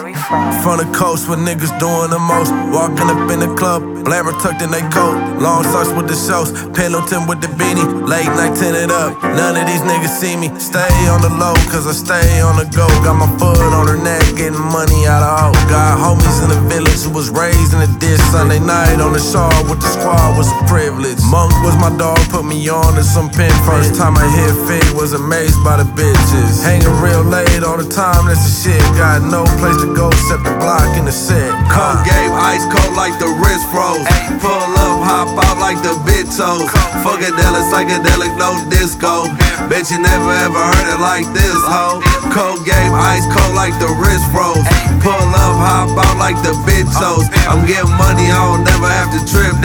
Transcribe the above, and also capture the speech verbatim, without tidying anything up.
From the coast where niggas doing the most. Walking up in the club, blabber tucked in they coat. Long socks with the shows, Pendleton with the beanie. Late night tinted up, none of these niggas see me. Stay on the low, cause I stay on the go. Got my foot on her neck, getting money out of hoe. Got homies in the village who was raised in the ditch. Sunday night on the shawl with the squad was a privilege. Monk was my dog, put me on to some pin. First time I hit Fig, was amazed by the bitches. Hanging real late all the time, that's the shit. Got no place to go except the block in the set. Cold game, ice cold like the wrist froze. Pull up, hop out like the bitch toes. Funkadelic, psychedelic, no disco. Bet you never ever heard it like this, ho. Cold game, ice cold like the wrist froze. Pull up, hop out like the bitch toes. I'm getting money, I don't never have to trip.